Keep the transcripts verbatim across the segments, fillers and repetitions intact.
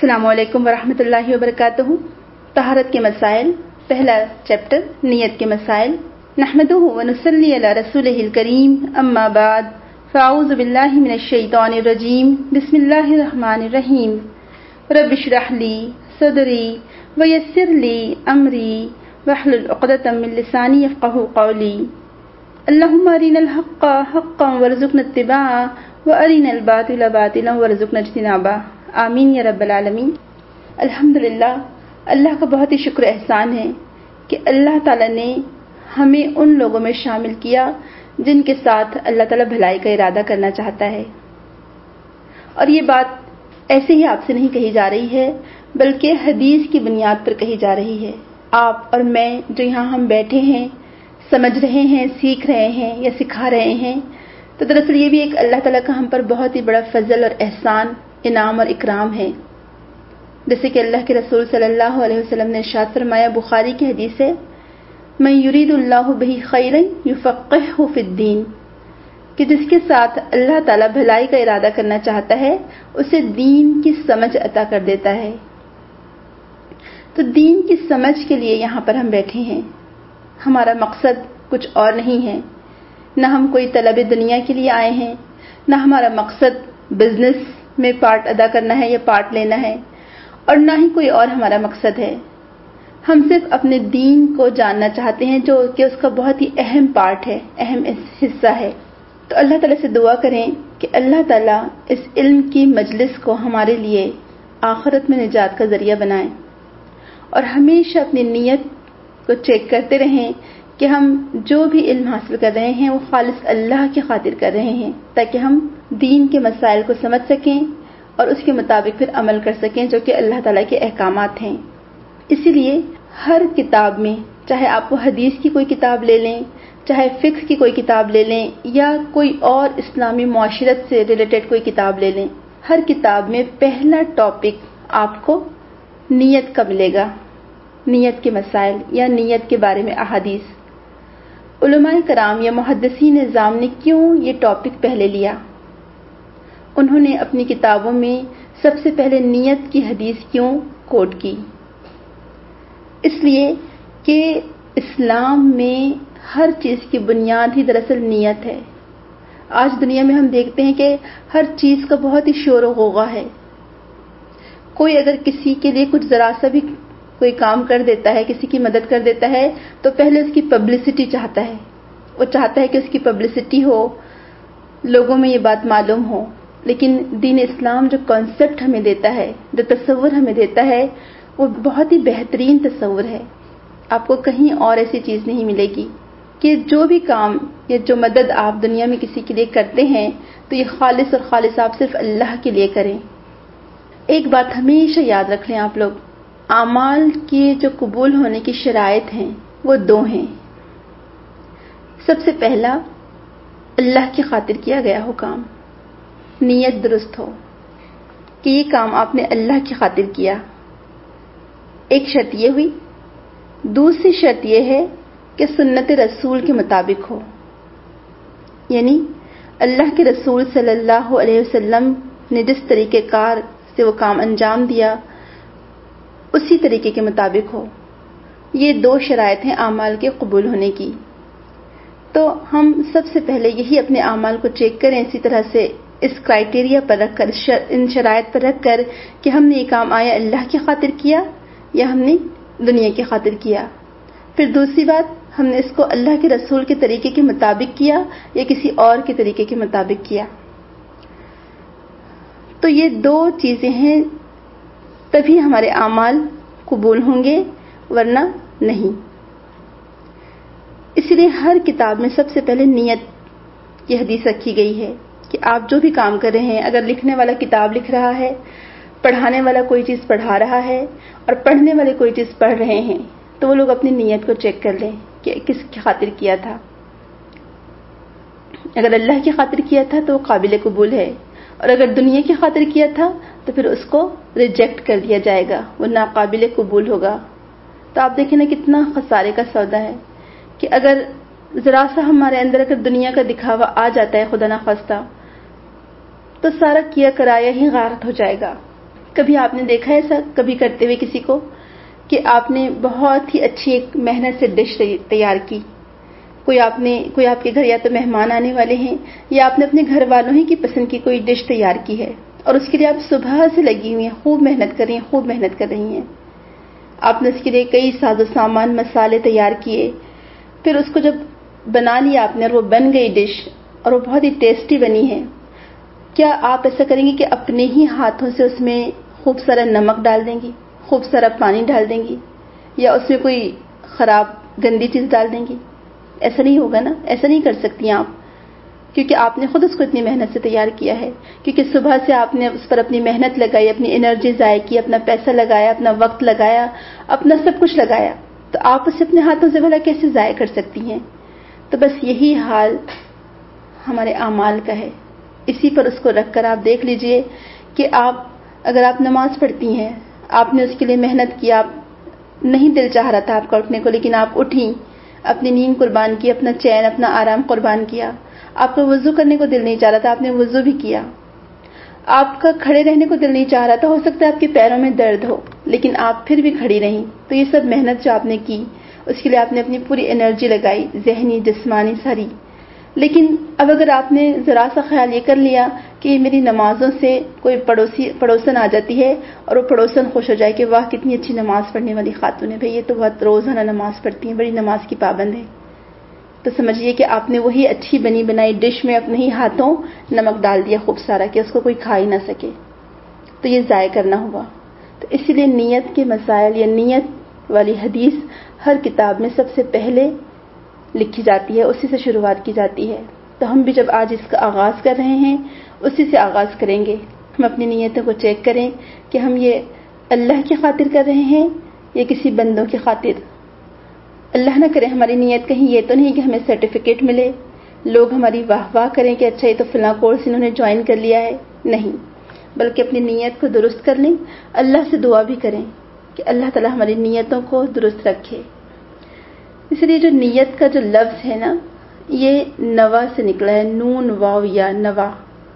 السلام علیکم ورحمۃ اللہ وبرکاتہ۔ طہارت کے مسائل، پہلا چیپٹر نیت کے مسائل۔ نحمدہ ونصلی علی رسولہ الکریم، اما بعد فاعوذ باللہ من الشیطان الرجیم، بسم اللہ الرحمن الرحیم۔ رب اشرح لی صدری ویسر لی امری واحلل عقدۃ من لسانی یفقہوا قولی۔ اللہم ارنا الحق حقا وارزقنا اتباعہ وارنا الباطل باطلا وارزقنا اجتنابہ، آمین یا رب العالمین۔ الحمدللہ، اللہ کا بہت ہی شکر احسان ہے کہ اللہ تعالیٰ نے ہمیں ان لوگوں میں شامل کیا جن کے ساتھ اللہ تعالیٰ بھلائی کا ارادہ کرنا چاہتا ہے۔ اور یہ بات ایسے ہی آپ سے نہیں کہی جا رہی ہے، بلکہ حدیث کی بنیاد پر کہی جا رہی ہے۔ آپ اور میں جو یہاں ہم بیٹھے ہیں، سمجھ رہے ہیں، سیکھ رہے ہیں یا سکھا رہے ہیں، تو دراصل یہ بھی ایک اللہ تعالیٰ کا ہم پر بہت ہی بڑا فضل اور احسان، انعام اور اکرام ہے۔ جیسے کہ اللہ کے رسول صلی اللہ علیہ وسلم نے ارشاد فرمایا، بخاری کی حدیث ہے، من یرید اللہ بہ خیرا یفقہہ فی الدین، کہ جس کے ساتھ اللہ تعالیٰ بھلائی کا ارادہ کرنا چاہتا ہے اسے دین کی سمجھ عطا کر دیتا ہے۔ تو دین کی سمجھ کے لیے یہاں پر ہم بیٹھے ہیں۔ ہمارا مقصد کچھ اور نہیں ہے، نہ ہم کوئی طلب دنیا کے لیے آئے ہیں، نہ ہمارا مقصد بزنس میں پارٹ ادا کرنا ہے یا پارٹ لینا ہے، اور نہ ہی کوئی اور ہمارا مقصد ہے۔ ہم صرف اپنے دین کو جاننا چاہتے ہیں، جو کہ اس کا بہت ہی اہم پارٹ ہے، اہم حصہ ہے۔ تو اللہ تعالیٰ سے دعا کریں کہ اللہ تعالیٰ اس علم کی مجلس کو ہمارے لیے آخرت میں نجات کا ذریعہ بنائیں، اور ہمیشہ اپنی نیت کو چیک کرتے رہیں کہ ہم جو بھی علم حاصل کر رہے ہیں وہ خالص اللہ کی خاطر کر رہے ہیں، تاکہ ہم دین کے مسائل کو سمجھ سکیں اور اس کے مطابق پھر عمل کر سکیں، جو کہ اللہ تعالیٰ کے احکامات ہیں۔ اسی لیے ہر کتاب میں، چاہے آپ وہ حدیث کی کوئی کتاب لے لیں، چاہے فقہ کی کوئی کتاب لے لیں، یا کوئی اور اسلامی معاشرت سے ریلیٹڈ کوئی کتاب لے لیں، ہر کتاب میں پہلا ٹاپک آپ کو نیت کا ملے گا، نیت کے مسائل یا نیت کے بارے میں احادیث۔ علماء کرام یا محدثین نظام نے کیوں یہ ٹاپک پہلے لیا؟ انہوں نے اپنی کتابوں میں سب سے پہلے نیت کی حدیث کیوں کوٹ کی؟ اس لیے کہ اسلام میں ہر چیز کی بنیاد ہی دراصل نیت ہے۔ آج دنیا میں ہم دیکھتے ہیں کہ ہر چیز کا بہت ہی شور و غوغا ہے۔ کوئی اگر کسی کے لیے کچھ ذرا سا بھی کوئی کام کر دیتا ہے، کسی کی مدد کر دیتا ہے، تو پہلے اس کی پبلسٹی چاہتا ہے۔ وہ چاہتا ہے کہ اس کی پبلسٹی ہو، لوگوں میں یہ بات معلوم ہو۔ لیکن دین اسلام جو کانسیپٹ ہمیں دیتا ہے، جو تصور ہمیں دیتا ہے، وہ بہت ہی بہترین تصور ہے۔ آپ کو کہیں اور ایسی چیز نہیں ملے گی کہ جو بھی کام یا جو مدد آپ دنیا میں کسی کے لیے کرتے ہیں تو یہ خالص اور خالص آپ صرف اللہ کے لیے کریں۔ ایک بات ہمیشہ یاد رکھ لیں آپ لوگ، اعمال کے جو قبول ہونے کی شرائط ہیں وہ دو ہیں۔ سب سے پہلا، اللہ کی خاطر کیا گیا ہو کام، نیت درست ہو کہ یہ کام آپ نے اللہ کی خاطر کیا، ایک شرط یہ ہوئی۔ دوسری شرط یہ ہے کہ سنت رسول کے مطابق ہو، یعنی اللہ کے رسول صلی اللہ علیہ وسلم نے جس طریقہ کار سے وہ کام انجام دیا اسی طریقے کے مطابق ہو۔ یہ دو شرائط ہیں اعمال کے قبول ہونے کی۔ تو ہم سب سے پہلے یہی اپنے اعمال کو چیک کریں، اسی طرح سے اس کرائٹیریا پر رکھ کر، ان شرائط پر رکھ کر کہ ہم نے یہ کام آیا اللہ کی خاطر کیا یا ہم نے دنیا کی خاطر کیا۔ پھر دوسری بات، ہم نے اس کو اللہ کے رسول کے طریقے کے مطابق کیا یا کسی اور کے طریقے کے مطابق کیا۔ تو یہ دو چیزیں ہیں، تبھی ہمارے اعمال قبول ہوں گے، ورنہ نہیں۔ اسی لیے ہر کتاب میں سب سے پہلے نیت کی حدیث رکھی گئی ہے کہ آپ جو بھی کام کر رہے ہیں، اگر لکھنے والا کتاب لکھ رہا ہے، پڑھانے والا کوئی چیز پڑھا رہا ہے، اور پڑھنے والے کوئی چیز پڑھ رہے ہیں، تو وہ لوگ اپنی نیت کو چیک کر لیں کہ کس کی خاطر کیا تھا۔ اگر اللہ کی خاطر کیا تھا تو وہ قابل قبول ہے، اور اگر دنیا کی خاطر کیا تھا تو پھر اس کو ریجیکٹ کر دیا جائے گا، وہ ناقابل قبول ہوگا۔ تو آپ دیکھیں نا کتنا خسارے کا سودا ہے کہ اگر ذرا سا ہمارے اندر اگر دنیا کا دکھاوا آ جاتا ہے، خدا نخواستہ، تو سارا کیا کرایا ہی غارت ہو جائے گا۔ کبھی آپ نے دیکھا ہے ایسا کبھی کرتے ہوئے کسی کو کہ آپ نے بہت ہی اچھی ایک محنت سے ڈش تیار کی، کوئی آپ نے کوئی آپ کے گھر یا تو مہمان آنے والے ہیں یا آپ نے اپنے گھر والوں ہی کی پسند کی کوئی ڈش تیار کی ہے اور اس کے لیے آپ صبح سے لگی ہوئی ہیں، خوب محنت کر رہی ہیں خوب محنت کر رہی ہیں، آپ نے اس کے لیے کئی ساز و سامان مسالے تیار کیے، پھر اس کو جب بنا لیا آپ نے اور وہ بن گئی ڈش اور وہ بہت ہی ٹیسٹی بنی ہے، کیا آپ ایسا کریں گی کہ اپنے ہی ہاتھوں سے اس میں خوب سارا نمک ڈال دیں گی، خوب سارا پانی ڈال دیں گی یا اس میں کوئی خراب گندی چیز ڈال دیں گی؟ ایسا نہیں ہوگا نا، ایسا نہیں کر سکتی آپ، کیونکہ آپ نے خود اس کو اتنی محنت سے تیار کیا ہے، کیونکہ صبح سے آپ نے اس پر اپنی محنت لگائی، اپنی انرجی ضائع کی، اپنا پیسہ لگایا، اپنا وقت لگایا، اپنا سب کچھ لگایا، تو آپ اسے اپنے ہاتھوں سے بھلا کیسے ضائع کر سکتی ہیں؟ تو بس یہی حال ہمارے اعمال کا ہے، اسی پر اس کو رکھ کر آپ دیکھ لیجئے کہ آپ اگر آپ نماز پڑھتی ہیں، آپ نے اس کے لیے محنت کی، آپ نہیں دل چاہ رہا تھا آپ کا اٹھنے کو لیکن آپ اٹھیں، اپنی نیند قربان کی، اپنا چین اپنا آرام قربان کیا، آپ کا وضو کرنے کو دل نہیں چاہ رہا تھا آپ نے وضو بھی کیا، آپ کا کھڑے رہنے کو دل نہیں چاہ رہا تھا، ہو سکتا ہے آپ کے پیروں میں درد ہو لیکن آپ پھر بھی کھڑی رہیں، تو یہ سب محنت جو آپ نے کی اس کے لیے آپ نے اپنی پوری انرجی لگائی، ذہنی جسمانی ساری، لیکن اب اگر آپ نے ذرا سا خیال یہ کر لیا کہ میری نمازوں سے کوئی پڑوسی پڑوسن آ جاتی ہے اور وہ پڑوسن خوش ہو جائے کہ واہ کتنی اچھی نماز پڑھنے والی خاتون ہے، بھئی یہ تو بہت روزانہ نماز پڑھتی ہیں، بڑی نماز کی پابند ہے، تو سمجھیے کہ آپ نے وہی اچھی بنی بنائی ڈش میں اپنے ہی ہاتھوں نمک ڈال دیا خوب سارا کہ اس کو کوئی کھا ہی نہ سکے، تو یہ ضائع کرنا ہوا۔ تو اسی لیے نیت کے مسائل یا نیت والی حدیث ہر کتاب میں سب سے پہلے لکھی جاتی ہے، اسی سے شروعات کی جاتی ہے، تو ہم بھی جب آج اس کا آغاز کر رہے ہیں اسی سے آغاز کریں گے، ہم اپنی نیتوں کو چیک کریں کہ ہم یہ اللہ کی خاطر کر رہے ہیں یا کسی بندوں کی خاطر۔ اللہ نہ کرے ہماری نیت کہیں یہ تو نہیں کہ ہمیں سرٹیفکیٹ ملے، لوگ ہماری واہ واہ کریں کہ اچھا یہ تو فلاں کورس انہوں نے جوائن کر لیا ہے، نہیں، بلکہ اپنی نیت کو درست کر لیں، اللہ سے دعا بھی کریں کہ اللہ تعالی ہماری نیتوں کو درست رکھے۔ اس لیے جو نیت کا جو لفظ ہے نا یہ نوا سے نکلا ہے، نون واو یا نوا۔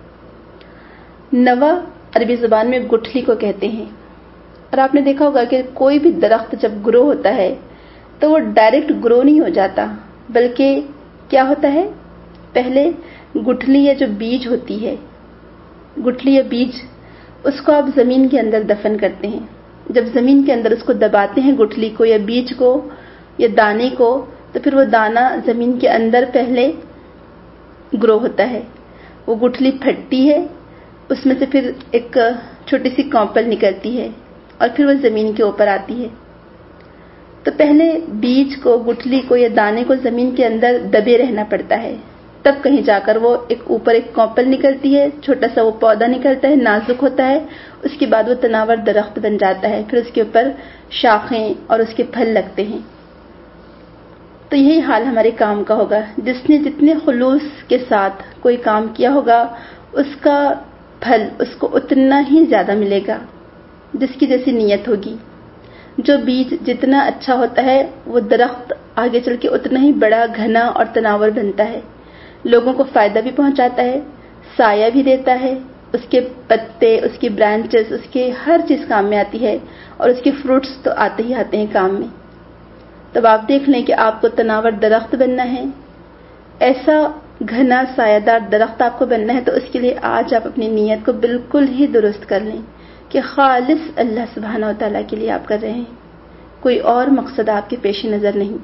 نوا عربی زبان میں گٹھلی کو کہتے ہیں، اور آپ نے دیکھا ہوگا کہ کوئی بھی درخت جب گرو ہوتا ہے تو وہ ڈائریکٹ گرو نہیں ہو جاتا، بلکہ کیا ہوتا ہے، پہلے گٹھلی یا جو بیج ہوتی ہے، گٹھلی یا بیج، اس کو آپ زمین کے اندر دفن کرتے ہیں، جب زمین کے اندر اس کو دباتے ہیں گٹھلی کو یا بیج کو یا دانے کو، تو پھر وہ دانہ زمین کے اندر پہلے گرو ہوتا ہے، وہ گٹھلی پھٹتی ہے، اس میں سے پھر ایک چھوٹی سی کونپل نکلتی ہے اور پھر وہ زمین کے اوپر آتی ہے۔ تو پہلے بیج کو گٹھلی کو یا دانے کو زمین کے اندر دبے رہنا پڑتا ہے، تب کہیں جا کر وہ ایک اوپر ایک کونپل نکلتی ہے، چھوٹا سا وہ پودا نکلتا ہے، نازک ہوتا ہے، اس کے بعد وہ تناور درخت بن جاتا ہے، پھر اس کے اوپر شاخیں اور اس کے پھل لگتے ہیں۔ تو یہی حال ہمارے کام کا ہوگا، جس نے جتنے خلوص کے ساتھ کوئی کام کیا ہوگا اس کا پھل اس کو اتنا ہی زیادہ ملے گا جس کی جیسی نیت ہوگی۔ جو بیج جتنا اچھا ہوتا ہے وہ درخت آگے چل کے اتنا ہی بڑا گھنا اور تناور بنتا ہے، لوگوں کو فائدہ بھی پہنچاتا ہے، سایہ بھی دیتا ہے، اس کے پتے، اس کی برانچز، اس کے ہر چیز کام میں آتی ہے، اور اس کے فروٹس تو آتے ہی آتے ہیں کام میں۔ تب آپ دیکھ لیں کہ آپ کو تناور درخت بننا ہے، ایسا گھنا سایہ دار درخت آپ کو بننا ہے، تو اس کے لیے آج آپ اپنی نیت کو بالکل ہی درست کر لیں کہ خالص اللہ سبحانہ و تعالیٰ کے لیے آپ کر رہے ہیں، کوئی اور مقصد آپ کے پیش نظر نہیں۔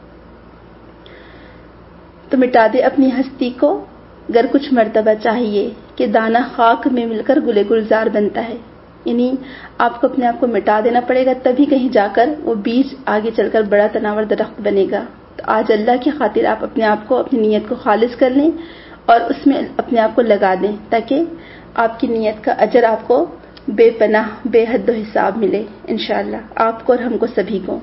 تو مٹا دے اپنی ہستی کو گر کچھ مرتبہ چاہیے کہ دانہ خاک میں مل کر گلے گلزار بنتا ہے، یعنی آپ کو اپنے آپ کو مٹا دینا پڑے گا، تبھی کہیں جا کر وہ بیج آگے چل کر بڑا تناور درخت بنے گا۔ تو آج اللہ کی خاطر آپ اپنے آپ کو اپنی نیت کو خالص کر لیں اور اس میں اپنے آپ کو لگا دیں، تاکہ آپ کی نیت کا اجر آپ کو بے پناہ بے حد و حساب ملے انشاءاللہ، آپ کو اور ہم کو سبھی کو۔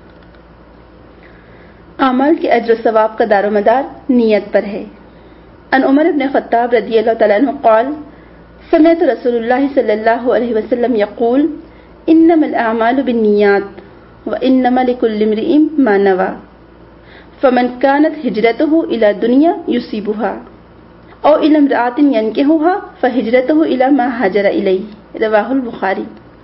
اعمال کے اجر و ثواب کا دار و مدار نیت پر ہے۔ ان عمر بن خطاب رضی اللہ تعالیٰ عنہ قال سمعت رسول اللہ صلی اللہ علیہ وسلم یقول انما الاعمال بالنیات وانما لكل امرئ ما نوى فمن كانت هجرته الى دنيا يصيبها او الى امرأة ينكحها فهجرته الى ما هاجر اليه، رواہ البخاری۔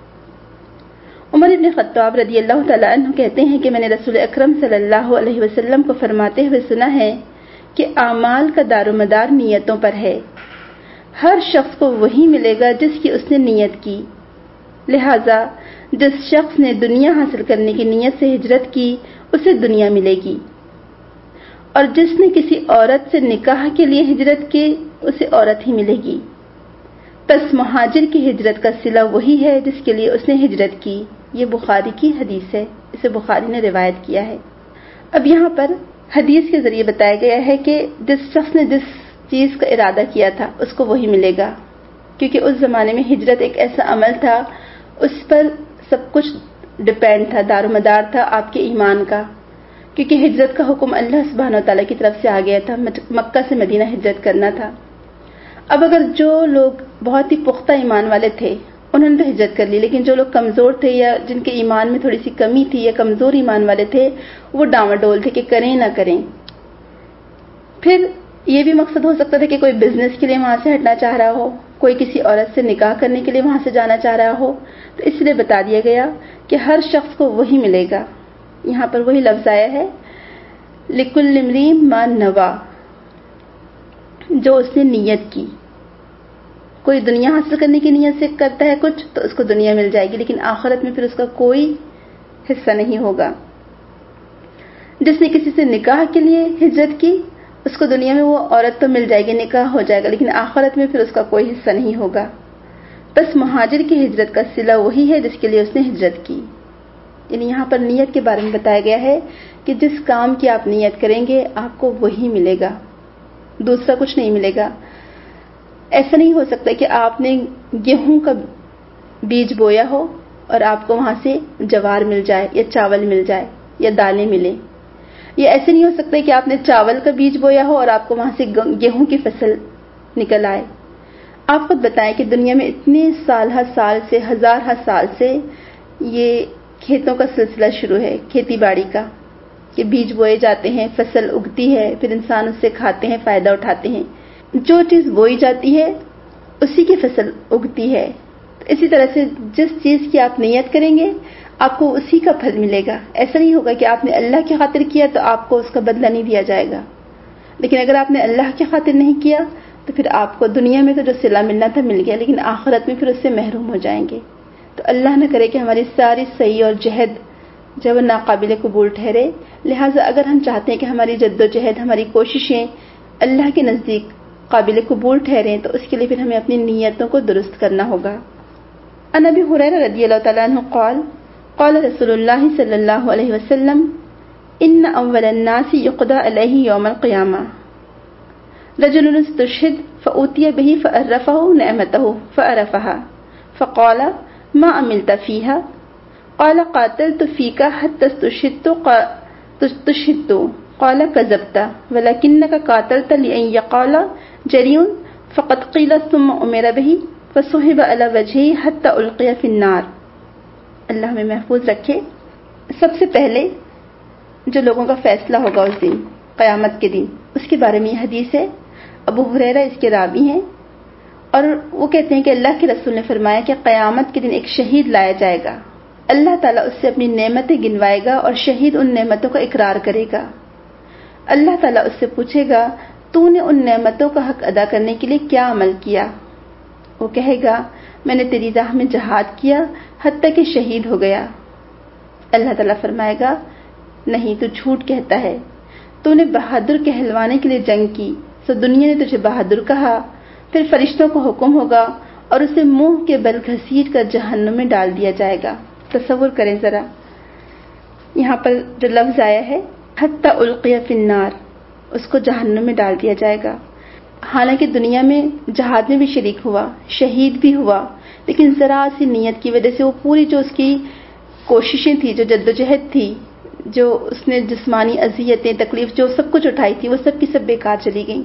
عمر ابن خطاب رضی اللہ تعالی عنہ کہتے ہیں کہ میں نے رسول اکرم صلی اللہ علیہ وسلم کو فرماتے ہوئے سنا ہے کہ اعمال کا دار و مدار نیتوں پر ہے. ہر شخص کو وہی ملے گا جس کی اس نے نیت کی. لہذا جس شخص نے دنیا حاصل کرنے کی نیت سے ہجرت کی اسے دنیا ملے گی، اور جس نے کسی عورت سے نکاح کے لیے ہجرت کی اسے عورت ہی ملے گی. پس مہاجر کی ہجرت کا صلہ وہی ہے جس کے لیے اس نے ہجرت کی. یہ بخاری کی حدیث ہے، اسے بخاری نے روایت کیا ہے. اب یہاں پر حدیث کے ذریعے بتایا گیا ہے کہ جس شخص نے جس چیز کا ارادہ کیا تھا اس کو وہی ملے گا، کیونکہ اس زمانے میں ہجرت ایک ایسا عمل تھا، اس پر سب کچھ ڈپینڈ تھا، دار و مدار تھا آپ کے ایمان کا، کیونکہ ہجرت کا حکم اللہ سبحانہ و تعالیٰ کی طرف سے آ گیا تھا. مکہ سے مدینہ ہجرت کرنا تھا. اب اگر جو لوگ بہت ہی پختہ ایمان والے تھے انہوں نے تو ہجرت کر لی، لیکن جو لوگ کمزور تھے یا جن کے ایمان میں تھوڑی سی کمی تھی یا کمزور ایمان والے تھے وہ ڈاواڈول تھے کہ کریں نہ کریں. پھر یہ بھی مقصد ہو سکتا تھا کہ کوئی بزنس کے لیے وہاں سے ہٹنا چاہ رہا ہو، کوئی کسی عورت سے نکاح کرنے کے لیے وہاں سے جانا چاہ رہا ہو، تو اس لیے بتا دیا گیا کہ ہر شخص کو وہی ملے گا. یہاں پر وہی لفظ آیا ہے لِكُلِّ امْرِئٍ مَا نَوَىٰ، جو اس نے نیت کی. کوئی دنیا حاصل کرنے کی نیت سے کرتا ہے کچھ تو اس کو دنیا مل جائے گی، لیکن آخرت میں پھر اس کا کوئی حصہ نہیں ہوگا. جس نے کسی سے نکاح کے لیے ہجرت کی اس کو دنیا میں وہ عورت تو مل جائے گی، نکاح ہو جائے گا، لیکن آخرت میں پھر اس کا کوئی حصہ نہیں ہوگا. بس مہاجر کی ہجرت کا صلہ وہی ہے جس کے لیے اس نے ہجرت کی. یعنی یہاں پر نیت کے بارے میں بتایا گیا ہے کہ جس کام کی آپ نیت کریں گے آپ کو وہی ملے گا، دوسرا کچھ نہیں ملے گا. ایسا نہیں ہو سکتا کہ آپ نے گیہوں کا بیج بویا ہو اور آپ کو وہاں سے جوار مل جائے یا چاول مل جائے یا دالیں ملیں. یہ ایسے نہیں ہو سکتا کہ آپ نے چاول کا بیج بویا ہو اور آپ کو وہاں سے گیہوں کی فصل نکل آئے. آپ خود بتائیں کہ دنیا میں اتنے سال ہر سال سے ہزار ہر سال سے یہ کھیتوں کا سلسلہ شروع ہے، کھیتی باڑی کا، کہ بیج بوئے جاتے ہیں، فصل اگتی ہے، پھر انسان اس سے کھاتے ہیں، فائدہ اٹھاتے ہیں. جو چیز بوئی جاتی ہے اسی کی فصل اگتی ہے. اسی طرح سے جس چیز کی آپ نیت کریں گے آپ کو اسی کا پھل ملے گا. ایسا نہیں ہوگا کہ آپ نے اللہ کی خاطر کیا تو آپ کو اس کا بدلہ نہیں دیا جائے گا، لیکن اگر آپ نے اللہ کی خاطر نہیں کیا تو پھر آپ کو دنیا میں تو جو صلہ ملنا تھا مل گیا، لیکن آخرت میں پھر اس سے محروم ہو جائیں گے. تو اللہ نہ کرے کہ ہماری ساری سعی اور جہد جو وہ ناقابل قبول ٹھہرے. لہٰذا اگر ہم چاہتے ہیں کہ ہماری جد و جہد، ہماری کوششیں اللہ کے نزدیک قابل قبول ٹھہریں تو اس کے لیے پھر ہمیں اپنی نیتوں کو درست کرنا ہوگا. عن ابی ہریرہ رضی اللہ تعالیٰ عنہ قال قال رسول اللہ صلی اللہ علیہ وسلم ان اول الناس یقضى علیہ یوم القیامہ رجل استشهد فأوتي به فعرفه نعمته فعرفها فقال ما عملت فيها قال قاتلت فيك حتى استشهدت استشهدت قال كذبت ولكنك قاتلت لأن يقال جريء فقد قيل ثم أمر به فصحب على وجهه حتى ألقي في النار. اللہ ہمیں محفوظ رکھے. سب سے پہلے جو لوگوں کا فیصلہ ہوگا اس دن، قیامت کے دن، اس کے بارے میں یہ حدیث ہے. ابو ہریرہ اس کے راوی ہیں اور وہ کہتے ہیں کہ اللہ کے رسول نے فرمایا کہ قیامت کے دن ایک شہید لایا جائے گا. اللہ تعالیٰ اس سے اپنی نعمتیں گنوائے گا اور شہید ان نعمتوں کا اقرار کرے گا. اللہ تعالیٰ اس سے پوچھے گا تو نے ان نعمتوں کا حق ادا کرنے کے لیے کیا عمل کیا؟ وہ کہے گا میں نے تیری راہ میں جہاد کیا حتیٰ کہ شہید ہو گیا. اللہ تعالیٰ فرمائے گا نہیں، تو جھوٹ کہتا ہے، تو نے بہادر کہلوانے کے لیے جنگ کی سو دنیا نے تجھے بہادر کہا. پھر فرشتوں کو حکم ہوگا اور اسے منہ کے بل گھسیٹ کر جہنم میں ڈال دیا جائے گا. تصور کریں ذرا، یہاں پر جو لفظ آیا ہے حتی القی فی النار، اس کو جہنم میں ڈال دیا جائے گا. حالانکہ دنیا میں جہاد میں بھی شریک ہوا، شہید بھی ہوا، لیکن ذرا سی نیت کی وجہ سے وہ پوری جو اس کی کوششیں تھی، جو جدوجہد تھی، جو اس نے جسمانی اذیتیں، تکلیف، جو سب کچھ اٹھائی تھی، وہ سب کی سب بیکار چلی گئیں.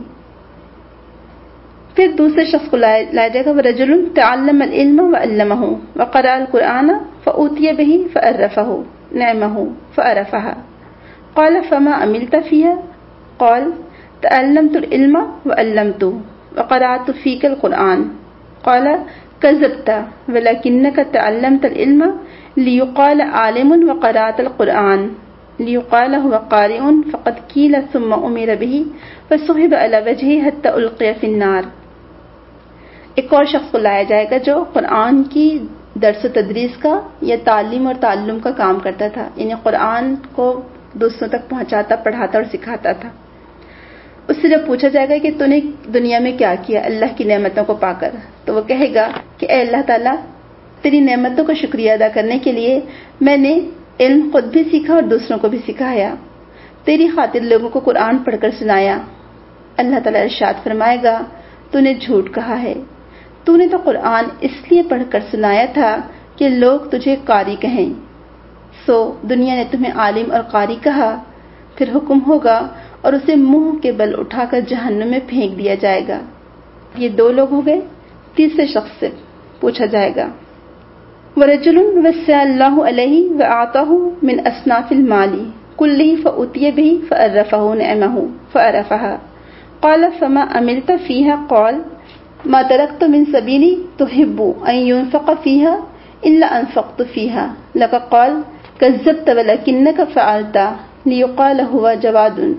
پھر دوسرے شخص کو لایا جائے گا وَرَجُلٌ تَعَلَّمَ الْعِلْمَ وَعَلَّمَهُ وَقَرَأَ الْقُرْآنَ فَأُوتِيَ بِهِ فَعَرَّفَهُ نِعْمَهُ فَعَرَفَهَا قَالَ فَمَا عَمِلْتَ فِيهَا قَالَ تَعَلَّمْتُ الْعِلْمَ وَعَلَّمْتُهُ وَقَرَأْتُ فِيكَ الْقُرْآنَ قَالَ کذبت ولکنک تعلمت العلم لیقال عالم وقرأت القرآن لیقال هو قارئ فقد قیل ثم امر به فسحب على وجهه حتى القی فی النار۔ ایک اور شخص کو لایا جائے گا جو قرآن کی درس و تدریس کا یا تعلیم اور تعلم کا کام کرتا تھا، یعنی قرآن کو دوسروں تک پہنچاتا، پڑھاتا اور سکھاتا تھا۔ اس سے جب پوچھا جائے گا کہ تو نے دنیا میں کیا کیا اللہ کی نعمتوں کو پا کر، تو وہ کہے گا کہ اے اللہ تعالیٰ، تیری نعمتوں کا شکریہ ادا کرنے کے لیے میں نے علم خود بھی سیکھا اور دوسروں کو بھی سکھایا، تیری خاطر لوگوں کو قرآن پڑھ کر سنایا۔ اللہ تعالیٰ ارشاد فرمائے گا تو نے جھوٹ کہا ہے، تو نے تو قرآن اس لیے پڑھ کر سنایا تھا کہ لوگ تجھے قاری کہیں، سو دنیا نے تمہیں عالم اور قاری کہا، پھر حکم ہوگا اور اسے منہ کے بل اٹھا کر جہنم میں پھینک دیا جائے گا۔ یہ دو لوگ ہو گئے، تیسرے شخص سے پوچھا جائے گا وَرَجُلٌ وَسَّعَ اللَّهُ عَلَيْهِ وَأَعْطَاهُ مِنْ أَصْنَافِ الْمَالِ كُلِّهِ فَأُوتِيَ بِهِ فَعَرَّفَهُ نِعَمَهُ فَعَرَفَهَا قَالَ فَمَا عَمِلْتَ فِيهَا قَالَ مَا تَرَكْتُ مِنْ سَبِيلٍ تُحِبُّ أَنْ يُنْفَقَ فِيهَا إِلَّا أَنْفَقْتُ فِيهَا لَكَ قَالَ كَذَّبْتَ وَلَكِنَّكَ فَعَلْتَ لِيُقَالَ هُوَ جَوَادٌ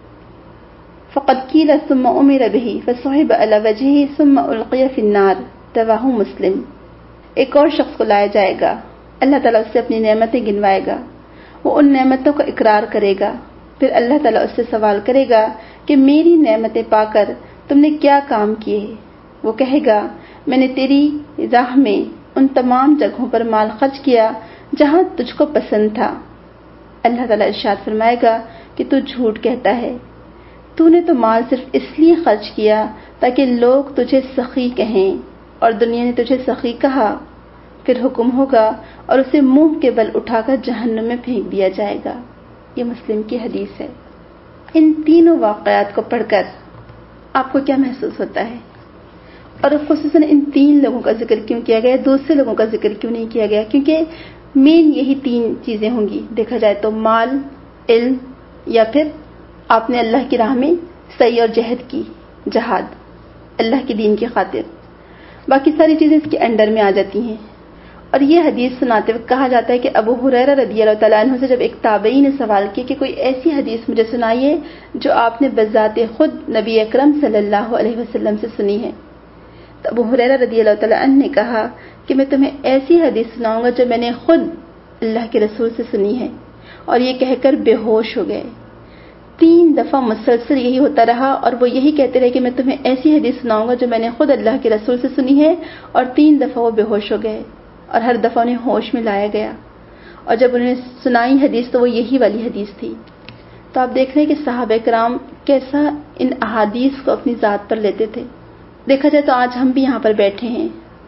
فَقَدْ قِيلَ ثُمَّ أُمِرَ بِهِ فَسُحِبَ عَلَى وَجْهِهِ ثُمَّ أُلْقِيَ فِي النَّارِ رواہ مسلم۔ ایک اور شخص کو لایا جائے گا، اللہ تعالیٰ اس سے اپنی نعمتیں گنوائے گا، وہ ان نعمتوں کا اقرار کرے گا، پھر اللہ تعالیٰ اس سے سوال کرے گا کہ میری نعمتیں پا کر تم نے کیا کام کیے؟ وہ کہے گا میں نے تیری راہ میں ان تمام جگہوں پر مال خرچ کیا جہاں تجھ کو پسند تھا۔ اللہ تعالیٰ ارشاد فرمائے گا کہ تو جھوٹ کہتا ہے، تو نے تو مال صرف اس لیے خرچ کیا تاکہ لوگ تجھے سخی کہیں، اور دنیا نے تجھے سخی کہا، پھر حکم ہوگا اور اسے منہ کے بل اٹھا کر جہنم میں پھینک دیا جائے گا۔ یہ مسلم کی حدیث ہے۔ ان تینوں واقعات کو پڑھ کر آپ کو کیا محسوس ہوتا ہے؟ اور خصوصاً ان تین لوگوں کا ذکر کیوں کیا گیا، دوسرے لوگوں کا ذکر کیوں نہیں کیا گیا؟ کیونکہ مین یہی تین چیزیں ہوں گی دیکھا جائے تو، مال، علم، یا پھر آپ نے اللہ کی راہ میں سعی اور جہد کی، جہاد اللہ کے دین کی خاطر، باقی ساری چیزیں اس کے انڈر میں آ جاتی ہیں۔ اور یہ حدیث سناتے وقت کہا جاتا ہے کہ ابو ہریرہ رضی اللہ تعالیٰ عنہ سے جب ایک تابعی نے سوال کیا کہ کوئی ایسی حدیث مجھے سنائیے جو آپ نے بذات خود نبی اکرم صلی اللہ علیہ وسلم سے سنی ہے، تو ابو ہریرہ رضی اللہ تعالیٰ عنہ نے کہا کہ میں تمہیں ایسی حدیث سناؤں گا جو میں نے خود اللہ کے رسول سے سنی ہے، اور یہ کہہ کر بے ہوش ہو گئے۔ تین دفعہ مسلسل یہی ہوتا رہا اور وہ یہی کہتے رہے کہ میں تمہیں ایسی حدیث سناؤں گا جو میں نے خود اللہ کے رسول سے سنی ہے، اور تین دفعہ وہ بے ہوش ہو گئے، اور ہر دفعہ انہیں ہوش میں لایا گیا، اور جب انہیں سنائی حدیث تو وہ یہی والی حدیث تھی۔ تو آپ دیکھ رہے ہیں کہ صحابہ کرام کیسا ان احادیث کو اپنی ذات پر لیتے تھے۔ دیکھا جائے تو آج ہم بھی یہاں پر بیٹھے ہیں،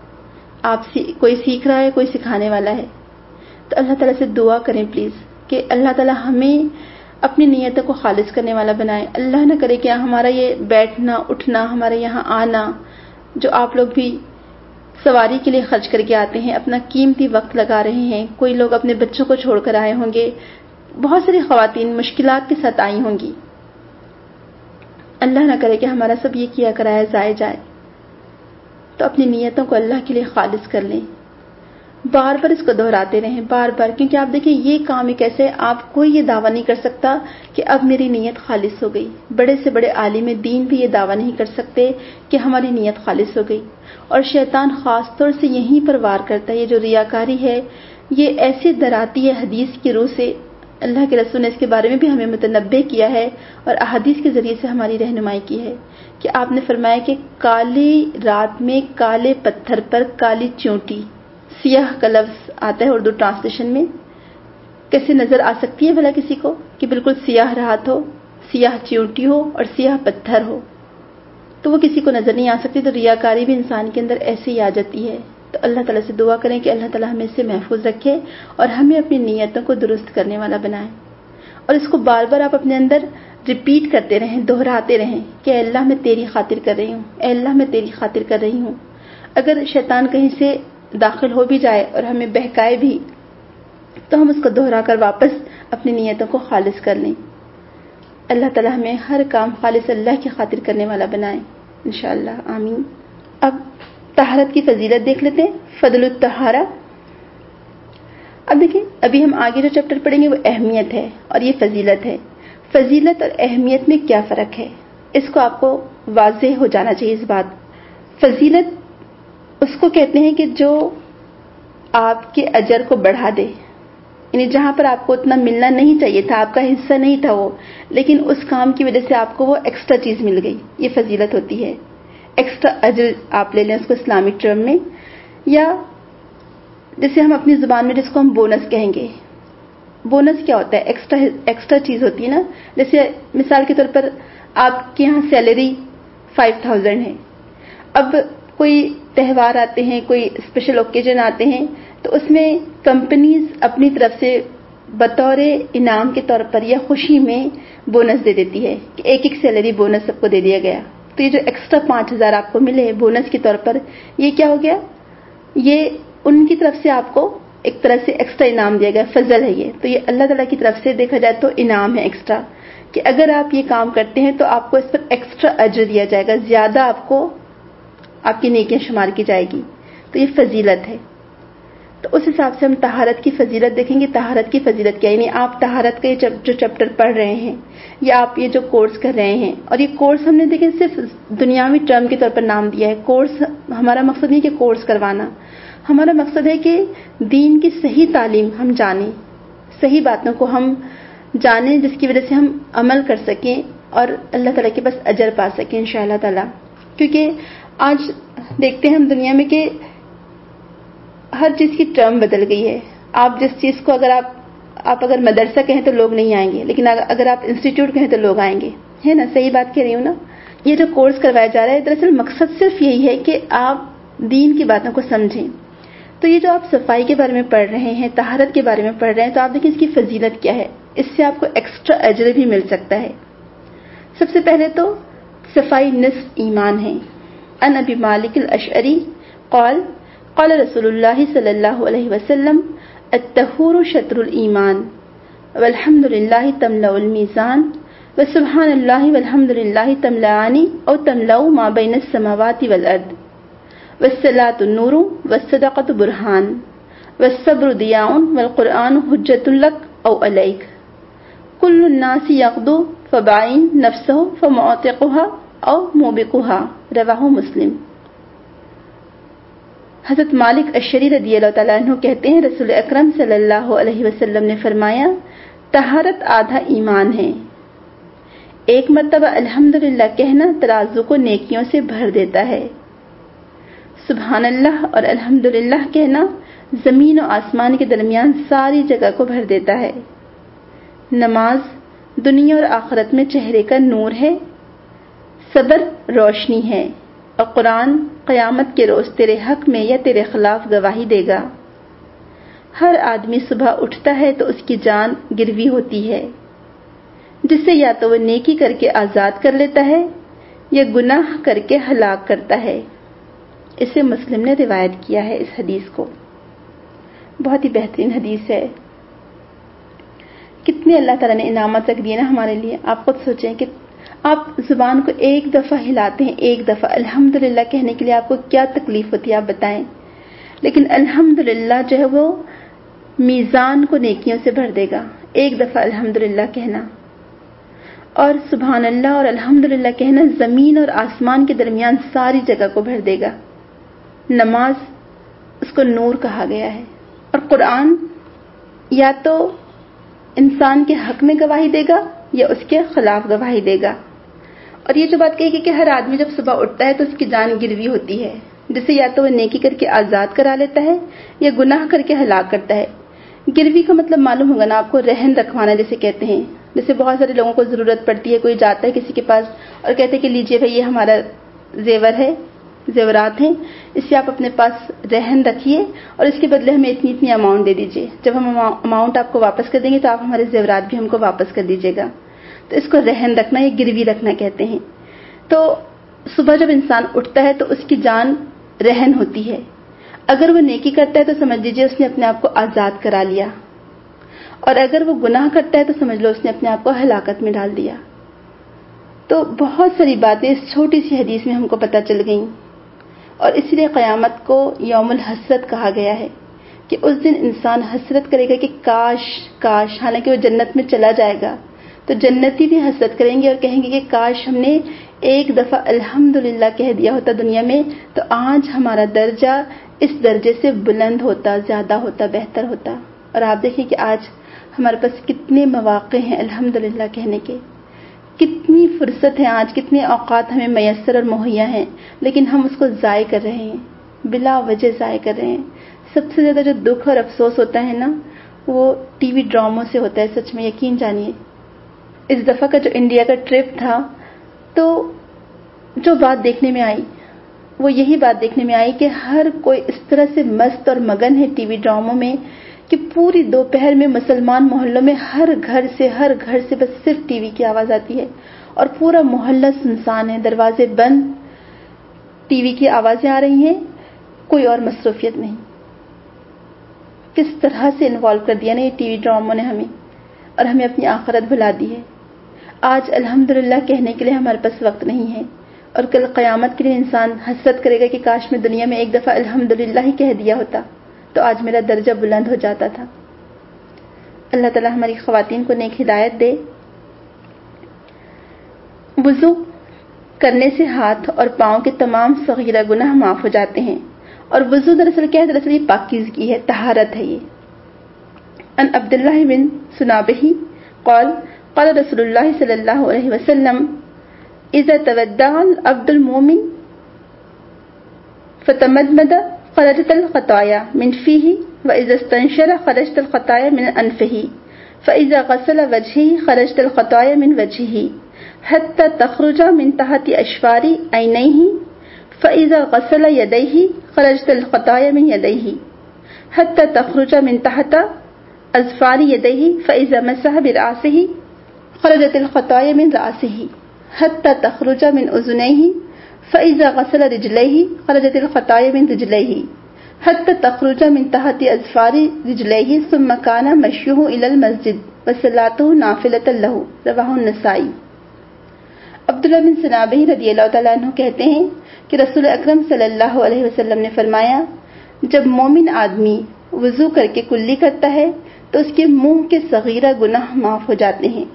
آپ کوئی سیکھ رہا ہے، کوئی سکھانے والا ہے، تو اللہ تعالیٰ سے دعا کریں پلیز کہ اللہ تعالیٰ ہمیں اپنی نیتوں کو خالص کرنے والا بنائے۔ اللہ نہ کرے کہ ہمارا یہ بیٹھنا اٹھنا، ہمارے یہاں آنا، جو آپ لوگ بھی سواری کے لیے خرچ کر کے آتے ہیں، اپنا قیمتی وقت لگا رہے ہیں، کوئی لوگ اپنے بچوں کو چھوڑ کر آئے ہوں گے، بہت ساری خواتین مشکلات کے ساتھ آئی ہوں گی، اللہ نہ کرے کہ ہمارا سب یہ کیا کرایا ضائع جائے۔ تو اپنی نیتوں کو اللہ کے لیے خالص کر لیں، بار بار اس کو دہراتے رہیں، بار بار، کیونکہ آپ دیکھیں یہ کام ایک ایسے، آپ کوئی یہ دعویٰ نہیں کر سکتا کہ اب میری نیت خالص ہو گئی، بڑے سے بڑے عالم دین بھی یہ دعویٰ نہیں کر سکتے کہ ہماری نیت خالص ہو گئی، اور شیطان خاص طور سے یہیں پر وار کرتا ہے۔ یہ جو ریاکاری ہے یہ ایسے ڈراتی ہے حدیث کی روح سے، اللہ کے رسول نے اس کے بارے میں بھی ہمیں متنبہ کیا ہے اور احادیث کے ذریعے سے ہماری رہنمائی کی ہے کہ آپ نے فرمایا کہ کالی رات میں کالے پتھر پر کالی چونٹی، سیاہ کا لفظ آتا ہے اردو ٹرانسلیشن میں، کیسے نظر آ سکتی ہے بھلا کسی کو کہ بالکل سیاہ رات ہو، سیاہ چونٹی ہو اور سیاہ پتھر ہو، تو وہ کسی کو نظر نہیں آ سکتی۔ تو ریاکاری بھی انسان کے اندر ایسے ہی آ جاتی ہے۔ تو اللہ تعالیٰ سے دعا کریں کہ اللہ تعالیٰ ہمیں اس سے محفوظ رکھے اور ہمیں اپنی نیتوں کو درست کرنے والا بنائے، اور اس کو بار بار آپ اپنے اندر ریپیٹ کرتے رہیں، دہراتے رہیں کہ اے اللہ میں تیری خاطر کر رہی ہوں، اے اللہ میں تیری خاطر کر رہی ہوں۔ اگر شیطان کہیں سے داخل ہو بھی جائے اور ہمیں بہکائے بھی تو ہم اس کو دہرا کر واپس اپنی نیتوں کو خالص کر لیں۔ اللہ تعالیٰ ہمیں ہر کام خالص اللہ کی خاطر کرنے والا بنائے انشاءاللہ، آمین۔ اب طہارت کی فضیلت دیکھ لیتے ہیں، فضل الطہارہ۔ اب دیکھیں، ابھی ہم آگے جو چیپٹر پڑھیں گے وہ اہمیت ہے اور یہ فضیلت ہے۔ فضیلت اور اہمیت میں کیا فرق ہے، اس کو آپ کو واضح ہو جانا چاہیے اس بات۔ فضیلت اس کو کہتے ہیں کہ جو آپ کے اجر کو بڑھا دے، یعنی جہاں پر آپ کو اتنا ملنا نہیں چاہیے تھا، آپ کا حصہ نہیں تھا وہ، لیکن اس کام کی وجہ سے آپ کو وہ ایکسٹرا چیز مل گئی، یہ فضیلت ہوتی ہے۔ ایکسٹرا اجر آپ لے لیں اس کو اسلامک ٹرم میں، یا جیسے ہم اپنی زبان میں جس کو ہم بونس کہیں گے۔ بونس کیا ہوتا ہے؟ ایکسٹرا ایکسٹرا چیز ہوتی ہے نا۔ جیسے مثال کے طور پر آپ کے یہاں سیلری فائیو تھاؤزینڈ ہے، اب کوئی تہوار آتے ہیں، کوئی اسپیشل اوکیزن آتے ہیں، تو اس میں کمپنیز اپنی طرف سے بطور انعام کے طور پر یا خوشی میں بونس دے دیتی ہے کہ ایک ایک سیلری بونس سب کو دے دیا گیا۔ تو یہ جو ایکسٹرا پانچ ہزار آپ کو ملے بونس کے طور پر، یہ کیا ہو گیا؟ یہ ان کی طرف سے آپ کو ایک طرح سے ایکسٹرا انعام دیا گیا، فضل ہے یہ۔ تو یہ اللہ تعالیٰ کی طرف سے دیکھا جائے تو انعام ہے ایکسٹرا، کہ اگر آپ یہ کام کرتے ہیں تو آپ کو اس پر ایکسٹرا اجر دیا جائے گا، زیادہ آپ کو آپ کی نیکیاں شمار کی جائے گی۔ تو یہ فضیلت ہے۔ تو اس حساب سے ہم طہارت کی فضیلت دیکھیں گے۔ طہارت کی فضیلت کیا ہے؟ یعنی آپ طہارت کا جو چیپٹر پڑھ رہے ہیں یا آپ یہ جو کورس کر رہے ہیں، اور یہ کورس ہم نے دیکھیں صرف دنیاوی ٹرم کے طور پر نام دیا ہے۔ کورس، ہمارا مقصد نہیں کہ کورس کروانا، ہمارا مقصد ہے کہ دین کی صحیح تعلیم ہم جانیں، صحیح باتوں کو ہم جانیں، جس کی وجہ سے ہم عمل کر سکیں اور اللہ تعالیٰ کے پاس اجر پا سکیں انشاءاللہ تعالیٰ۔ کیونکہ آج دیکھتے ہیں ہم دنیا میں کہ ہر چیز کی ٹرم بدل گئی ہے۔ آپ جس چیز کو اگر آپ آپ اگر مدرسہ کہیں تو لوگ نہیں آئیں گے، لیکن اگر آپ انسٹیٹیوٹ کہیں تو لوگ آئیں گے، ہے نا؟ صحیح بات کہہ رہی ہوں نا؟ یہ جو کورس کروایا جا رہا ہے دراصل مقصد صرف یہی ہے کہ آپ دین کی باتوں کو سمجھیں۔ تو یہ جو آپ صفائی کے بارے میں پڑھ رہے ہیں، طہارت کے بارے میں پڑھ رہے ہیں، تو آپ دیکھیں اس کی فضیلت کیا ہے، اس سے آپ کو ایکسٹرا اجر بھی مل سکتا ہے۔ سب سے پہلے تو صفائی نصف ایمان ہے۔ ان ابی مالک الاشعری قال قال رسول اللہ صلی اللہ علیہ وسلم الطہور شطر الایمان والحمد للہ تملأ المیزان وسبحان اللہ والحمد للہ تملأان او تملأ ما بین السماوات والارض والصلاة نور والصدقة برہان والصبر ضیاء والقرآن حجۃ لک او علیک کل الناس یغدو فبائن نفسہ فمعتقها او موبقها رواہ مسلم۔ حضرت مالک اشعری رضی اللہ تعالیٰ عنہ کہتے ہیں رسول اکرم صلی اللہ علیہ وسلم نے فرمایا، طہارت آدھا ایمان ہے۔ ایک مرتبہ الحمدللہ کہنا ترازو کو نیکیوں سے بھر دیتا ہے۔ سبحان اللہ اور الحمدللہ کہنا زمین و آسمان کے درمیان ساری جگہ کو بھر دیتا ہے۔ نماز دنیا اور آخرت میں چہرے کا نور ہے، صبر روشنی ہے، اور قرآن قیامت کے روز تیرے حق میں یا تیرے خلاف گواہی دے گا۔ ہر آدمی صبح اٹھتا ہے تو اس کی جان گروی ہوتی ہے، جسے یا تو وہ نیکی کر کے آزاد کر لیتا ہے یا گناہ کر کے ہلاک کرتا ہے۔ اسے مسلم نے روایت کیا ہے اس حدیث کو۔ بہت ہی بہترین حدیث ہے۔ کتنے اللہ تعالیٰ نے انعامات رکھ دیے نا ہمارے لیے۔ آپ خود سوچیں کہ آپ زبان کو ایک دفعہ ہلاتے ہیں، ایک دفعہ الحمدللہ کہنے کے لیے آپ کو کیا تکلیف ہوتی ہے آپ بتائیں، لیکن الحمدللہ جو ہے وہ میزان کو نیکیوں سے بھر دے گا، ایک دفعہ الحمدللہ کہنا۔ اور سبحان اللہ اور الحمدللہ کہنا زمین اور آسمان کے درمیان ساری جگہ کو بھر دے گا۔ نماز اس کو نور کہا گیا ہے، اور قرآن یا تو انسان کے حق میں گواہی دے گا یا اس کے خلاف گواہی دے گا۔ اور یہ جو بات کہی گئی کہ ہر آدمی جب صبح اٹھتا ہے تو اس کی جان گروی ہوتی ہے، جسے یا تو وہ نیکی کر کے آزاد کرا لیتا ہے یا گناہ کر کے ہلاک کرتا ہے۔ گروی کا مطلب معلوم ہوگا نا آپ کو، رہن رکھوانا جسے کہتے ہیں۔ جیسے بہت سارے لوگوں کو ضرورت پڑتی ہے، کوئی جاتا ہے کسی کے پاس اور کہتے ہیں کہ لیجئے بھائی یہ ہمارا زیور ہے، زیورات ہیں، اس سے آپ اپنے پاس رہن رکھیے اور اس کے بدلے ہمیں اتنی اتنی اماؤنٹ دے دیجئے، جب ہم اماؤنٹ آپ کو واپس کر دیں گے تو آپ ہمارے زیورات بھی ہم کو واپس کر دیجئے گا۔ تو اس کو رہن رکھنا یا گروی رکھنا کہتے ہیں۔ تو صبح جب انسان اٹھتا ہے تو اس کی جان رہن ہوتی ہے، اگر وہ نیکی کرتا ہے تو سمجھ لیجیے اس نے اپنے آپ کو آزاد کرا لیا، اور اگر وہ گناہ کرتا ہے تو سمجھ لو اس نے اپنے آپ کو ہلاکت میں ڈال دیا۔ تو بہت ساری باتیں اس چھوٹی سی حدیث میں ہم کو پتہ چل گئیں، اور اسی لیے قیامت کو یوم الحسرت کہا گیا ہے کہ اس دن انسان حسرت کرے گا کہ کاش کاش، حالانکہ وہ جنت میں چلا جائے گا تو جنتی بھی حسرت کریں گے اور کہیں گے کہ کاش ہم نے ایک دفعہ الحمدللہ کہہ دیا ہوتا دنیا میں تو آج ہمارا درجہ اس درجے سے بلند ہوتا، زیادہ ہوتا، بہتر ہوتا۔ اور آپ دیکھیں کہ آج ہمارے پاس کتنے مواقع ہیں الحمدللہ کہنے کے، کتنی فرصت ہے آج، کتنے اوقات ہمیں میسر اور مہیا ہیں، لیکن ہم اس کو ضائع کر رہے ہیں، بلا وجہ ضائع کر رہے ہیں۔ سب سے زیادہ جو دکھ اور افسوس ہوتا ہے نا وہ ٹی وی ڈراموں سے ہوتا ہے، سچ میں یقین جانیے۔ اس دفعہ کا جو انڈیا کا ٹرپ تھا تو جو بات دیکھنے میں آئی وہ یہی بات دیکھنے میں آئی کہ ہر کوئی اس طرح سے مست اور مگن ہے ٹی وی ڈراموں میں کہ پوری دوپہر میں مسلمان محلوں میں ہر گھر سے ہر گھر سے بس صرف ٹی وی کی آواز آتی ہے اور پورا محلہ سنسان ہے، دروازے بند، ٹی وی کی آوازیں آ رہی ہیں، کوئی اور مصروفیت نہیں۔ کس طرح سے انوالو کر دیا نا یہ ٹی وی ڈراموں نے ہمیں، اور ہمیں اپنی آخرت بھلا دی ہے۔ آج الحمدللہ کہنے کے لیے ہمارے پاس وقت نہیں ہے، اور کل قیامت کے لیے انسان حسرت کرے گا کہ کاش میں دنیا میں ایک دفعہ الحمدللہ ہی کہہ دیا ہوتا تو آج میرا درجہ بلند ہو جاتا تھا۔ اللہ تعالی ہماری خواتین کو نیک ہدایت دے۔ وضو کرنے سے ہاتھ اور پاؤں کے تمام صغیرہ گناہ معاف ہو جاتے ہیں، اور وضو دراصل کیا ہے؟ دراصل یہ پاکیزگی ہے، طہارت ہے۔ یہ ان عبداللہ بن سنابہ قال قال رسول اللہ صلی اللہ علیہ وسلم اذا تودع العبد المؤمن فتمدمد خرجت الخطايا من فيه واذا استنشر خرجت الخطايا من انفه فاذا غسل وجهه خرجت الخطايا من وجهه حتى تخرج من تحت اشفار عينيه فاذا غسل يديه خرجت الخطايا من يديه حتى تخرج من تحت اظفار يديه فاذا مسح براسه خرجت الخطايا من راسه حتى تخرج من اذنيه فاذا غسل رجليه خرجت الخطايا من رجليه حتى تخرج من تحت اظفار رجليه ثم كان مشيه الى المسجد وصلاته نافلة له رواه النسائی۔ عبداللہ بن سنابہ رضی اللہ تعالیٰ عنہ کہتے ہیں کہ رسول اکرم صلی اللہ علیہ وسلم نے فرمایا جب مومن آدمی وضو کر کے کلی کرتا ہے تو اس کے منہ کے صغیرہ گناہ معاف ہو جاتے ہیں،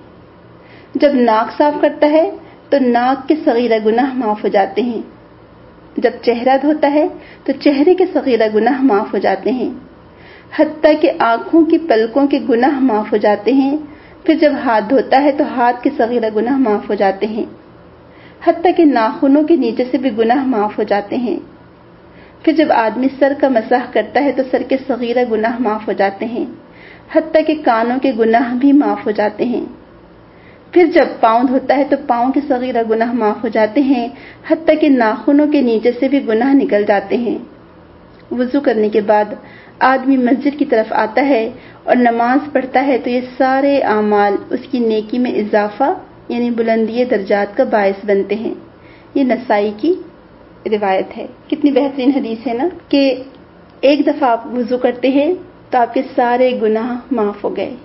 جب ناک صاف کرتا ہے تو ناک کے صغیرہ گناہ معاف ہو جاتے ہیں، جب چہرہ دھوتا ہے تو چہرے کے صغیرہ گناہ معاف ہو جاتے ہیں، حتیٰ کہ آنکھوں کی پلکوں کے گناہ معاف ہو جاتے ہیں، پھر جب ہاتھ دھوتا ہے تو ہاتھ کے صغیرہ گناہ معاف ہو جاتے ہیں، حتیٰ کہ ناخنوں کے نیچے سے بھی گناہ معاف ہو جاتے ہیں، پھر جب آدمی سر کا مسح کرتا ہے تو سر کے صغیرہ گناہ معاف ہو جاتے ہیں، حتیٰ کہ کانوں کے گناہ بھی معاف ہو جاتے ہیں، پھر جب پاؤں دھوتا ہے تو پاؤں کے صغیرہ گناہ معاف ہو جاتے ہیں، حتیٰ کہ ناخنوں کے نیچے سے بھی گناہ نکل جاتے ہیں۔ وضو کرنے کے بعد آدمی مسجد کی طرف آتا ہے اور نماز پڑھتا ہے تو یہ سارے اعمال اس کی نیکی میں اضافہ یعنی بلندی درجات کا باعث بنتے ہیں۔ یہ نسائی کی روایت ہے۔ کتنی بہترین حدیث ہے نا کہ ایک دفعہ آپ وضو کرتے ہیں تو آپ کے سارے گناہ معاف ہو گئے۔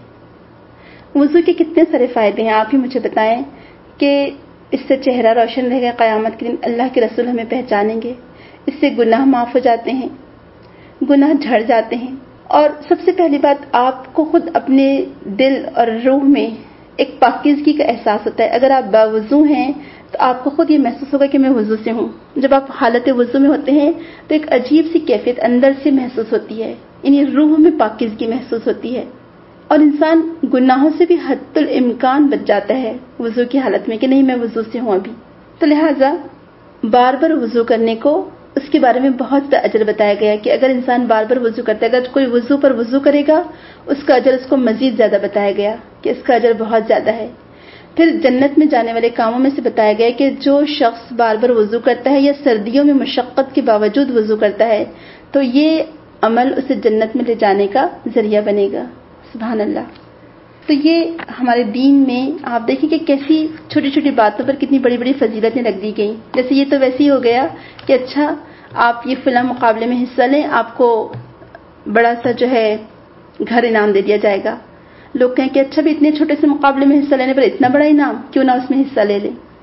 وضو کے کتنے سارے فائدے ہیں آپ ہی مجھے بتائیں کہ اس سے چہرہ روشن رہے گا، قیامت کے دن اللہ کے رسول ہمیں پہچانیں گے، اس سے گناہ معاف ہو جاتے ہیں، گناہ جھڑ جاتے ہیں، اور سب سے پہلی بات آپ کو خود اپنے دل اور روح میں ایک پاکیزگی کا احساس ہوتا ہے۔ اگر آپ باوضو ہیں تو آپ کو خود یہ محسوس ہوگا کہ میں وضو سے ہوں۔ جب آپ حالت وضو میں ہوتے ہیں تو ایک عجیب سی کیفیت اندر سے محسوس ہوتی ہے، یعنی روح میں پاکیزگی محسوس ہوتی ہے، اور انسان گناہوں سے بھی حد الامکان بچ جاتا ہے وضو کی حالت میں کہ نہیں میں وضو سے ہوں ابھی۔ تو لہٰذا بار بار وضو کرنے کو اس کے بارے میں بہت بڑا اجر بتایا گیا کہ اگر انسان بار بار وضو کرتا ہے، اگر کوئی وضو پر وضو کرے گا اس کا اجر اس کو مزید زیادہ بتایا گیا کہ اس کا اجر بہت زیادہ ہے۔ پھر جنت میں جانے والے کاموں میں سے بتایا گیا کہ جو شخص بار بار وضو کرتا ہے یا سردیوں میں مشقت کے باوجود وضو کرتا ہے تو یہ عمل اسے جنت میں لے جانے کا ذریعہ بنے گا۔ سبحان اللہ۔ تو یہ ہمارے دین میں آپ دیکھیں کہ کیسی چھوٹی چھوٹی باتوں پر کتنی بڑی بڑی فضیلتیں رکھ دی گئیں۔ جیسے یہ تو ویسے ہی ہو گیا کہ اچھا آپ یہ فلاں مقابلے میں حصہ لیں، آپ کو بڑا سا جو ہے گھر انعام دے دیا جائے گا۔ لوگ کہیں کہ اچھا بھی اتنے چھوٹے سے مقابلے میں حصہ لینے پر اتنا بڑا انعام، کیوں نہ اس میں حصہ لے لیں۔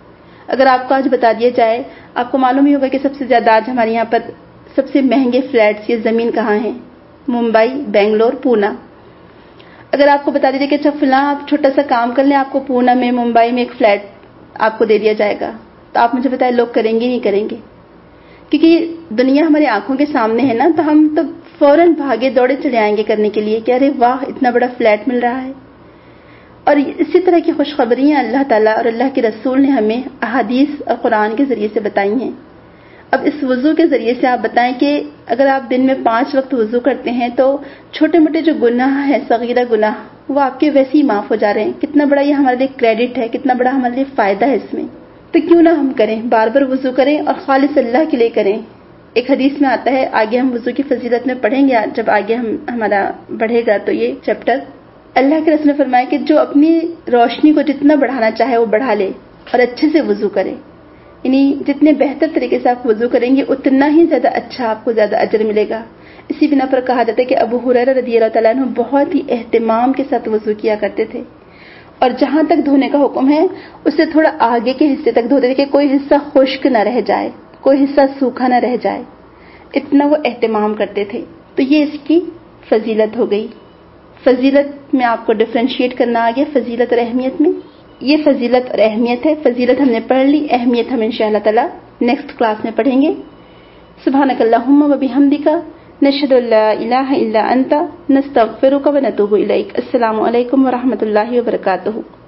اگر آپ کو آج بتا دیا جائے، آپ کو معلوم ہی ہوگا کہ سب سے زیادہ آج ہمارے یہاں پر سب سے مہنگے فلیٹس یا زمین کہاں ہیں؟ ممبئی، بنگلور، پونا۔ اگر آپ کو بتا دیجیے کہ اچھا فلاں آپ چھوٹا سا کام کر لیں، آپ کو پونا میں، ممبئی میں ایک فلیٹ آپ کو دے دیا جائے گا، تو آپ مجھے بتائیں لوگ کریں گے نہیں کریں گے؟ کیونکہ دنیا ہماری آنکھوں کے سامنے ہے نا، تو ہم تو فوراً بھاگے دوڑے چلے آئیں گے کرنے کے لیے کہ ارے واہ اتنا بڑا فلیٹ مل رہا ہے۔ اور اسی طرح کی خوشخبریاں اللہ تعالیٰ اور اللہ کے رسول نے ہمیں احادیث اور قرآن کے ذریعے سے بتائی ہیں۔ اب اس وضو کے ذریعے سے آپ بتائیں کہ اگر آپ دن میں پانچ وقت وضو کرتے ہیں تو چھوٹے موٹے جو گناہ ہیں، صغیرہ گناہ، وہ آپ کے ویسے ہی معاف ہو جا رہے ہیں۔ کتنا بڑا یہ ہمارے لیے کریڈٹ ہے، کتنا بڑا ہمارے لیے فائدہ ہے اس میں۔ تو کیوں نہ ہم کریں، بار بار وضو کریں اور خالص اللہ کے لیے کریں۔ ایک حدیث میں آتا ہے، آگے ہم وضو کی فضیلت میں پڑھیں گے جب آگے ہم ہمارا بڑھے گا تو یہ چیپٹر، اللہ کے رسول نے فرمایا کہ جو اپنی روشنی کو جتنا بڑھانا چاہے وہ بڑھا لے اور اچھے سے وضو کرے، یعنی جتنے بہتر طریقے سے آپ وضو کریں گے اتنا ہی زیادہ اچھا آپ کو زیادہ اجر ملے گا۔ اسی بنا پر کہا جاتا ہے کہ ابو ہریرہ رضی اللہ تعالیٰ عنہ بہت ہی اہتمام کے ساتھ وضو کیا کرتے تھے، اور جہاں تک دھونے کا حکم ہے اس سے تھوڑا آگے کے حصے تک دھوتے تھے کہ کوئی حصہ خشک نہ رہ جائے، کوئی حصہ سوکھا نہ رہ جائے، اتنا وہ اہتمام کرتے تھے۔ تو یہ اس کی فضیلت ہو گئی۔ فضیلت میں آپ کو ڈفرینشیٹ کرنا آ گیا فضیلت اور اہمیت میں۔ یہ فضیلت اور اہمیت ہے، فضیلت ہم نے پڑھ لی، اہمیت ہم انشاءاللہ تعالی نیکسٹ کلاس میں پڑھیں گے۔ سبحانک اللہم و بحمدک، نشہد ان لا الہ الا انت، نستغفرک و نتوب الیک۔ السلام علیکم و رحمۃ اللہ وبرکاتہ۔